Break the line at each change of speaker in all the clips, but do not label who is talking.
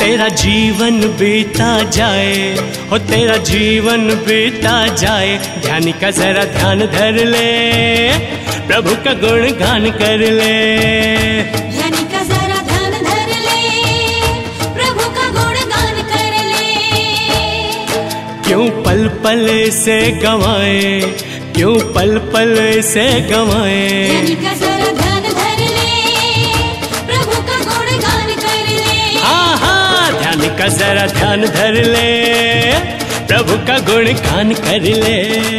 तेरा जीवन बीता जाए, हो तेरा जीवन बीता जाए, ध्यानी का जरा ध्यान धर ले, प्रभु का गुणगान कर ले।
ध्यानी का जरा ध्यान धर ले, प्रभु का गुणगान कर ले।
क्यों पल पल से गवाए, क्यों पल पल से गवाए।
ध्यानी का जरा ध्यान धर ले, प्रभु का गुणगान कर ले।
हाँ हाँ, ध्यानी का जरा ध्यान धर ले, प्रभु का गुणगान कर ले।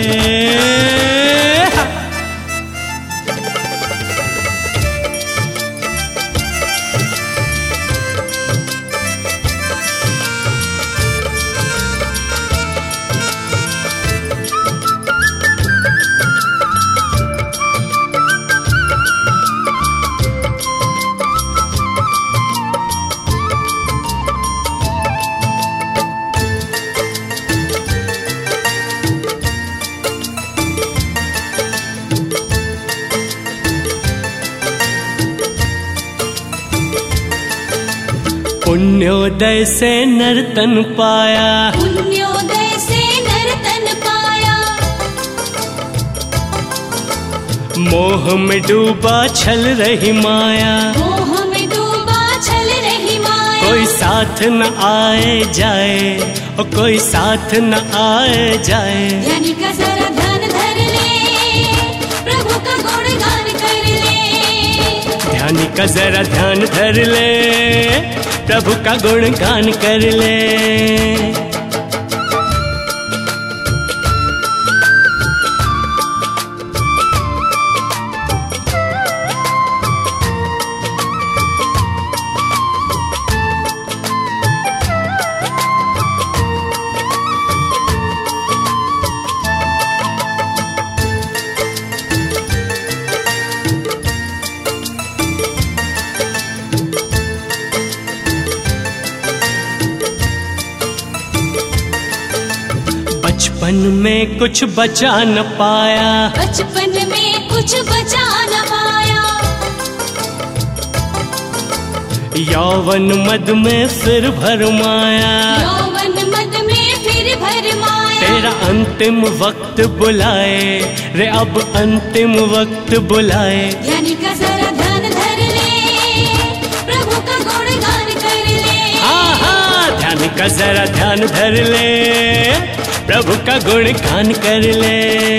पुण्योदय से नर्तन पाया,
पुण्योदय से नर्तन पाया।
मोह में डूबा छल रही माया,
मोह में डूबा छल रही माया।
कोई साथ न आए जाए, और कोई साथ न आए जाए।
ध्यानी का जरा ध्यान धर ले, प्रभु का गुणगान कर ले।
ध्यानी का जरा ध्यान धर ले, प्रभु का गुणगान कर ले। बचपन में कुछ बचा न पाया,
बचपन में कुछ बचा न पाया।
यौवन मद में फिर भरमाया,
यौवन मद में फिर भरमाया।
तेरा अंतिम वक्त बुलाए रे, अब अंतिम वक्त बुलाए।
ध्यानी का जरा ध्यान धर ले, प्रभु का गुणगान कर ले।
हाँ हाँ, ध्यानी का जरा ध्यान धर ले, प्रभु का गुणगान कर ले।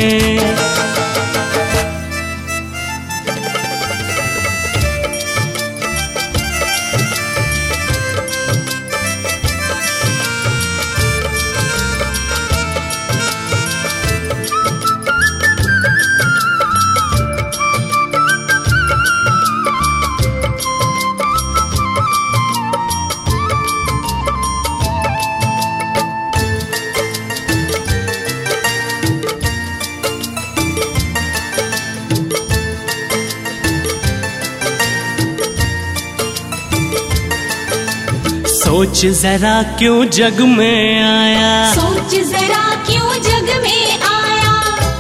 सोच जरा क्यों जग में आया,
सोच जरा क्यों जग में आया।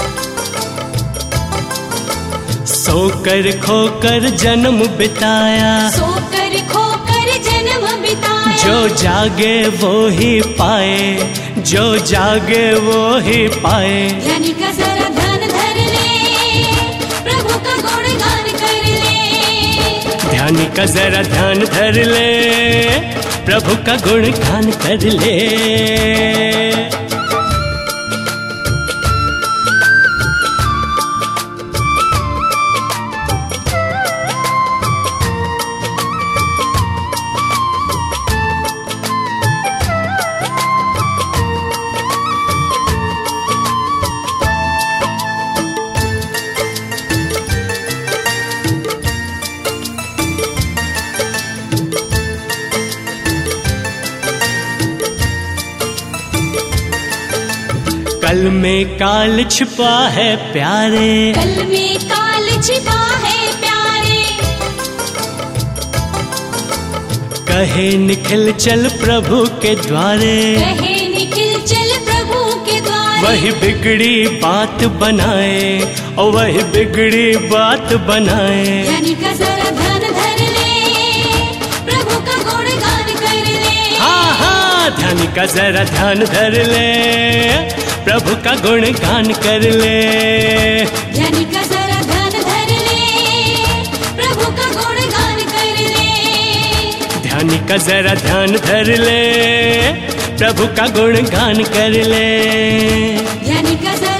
सोकर खोकर जन्म बिताया,
सोकर खोकर जन्म बिताया।
जो जागे वो ही पाए, जो जागे वो ही पाए।
ध्यानी का जरा ध्यान धर ले, प्रभु का गुणगान कर ले।
ध्यानी का जरा ध्यान धर ले, प्रभु का गुणगान कर ले। कल में काल छिपा है प्यारे,
कल में काल छिपा है प्यारे।
कहे निखिल चल प्रभु के द्वारे,
कहे निखिल चल प्रभु के द्वारे।
वही बिगड़ी बात बनाए, और वही बिगड़ी बात बनाए।
ध्यानी का जरा ध्यान धर ले, प्रभु का गुणगान कर ले।
ध्यानी का जरा ध्यान धर ले, प्रभु का गुणगान कर ले।
ध्यानी का जरा ध्यान धर ले, प्रभु का गुणगान कर ले।
ध्यानी का जरा ध्यान धर ले, प्रभु का गुणगान कर ले।
ध्यानी का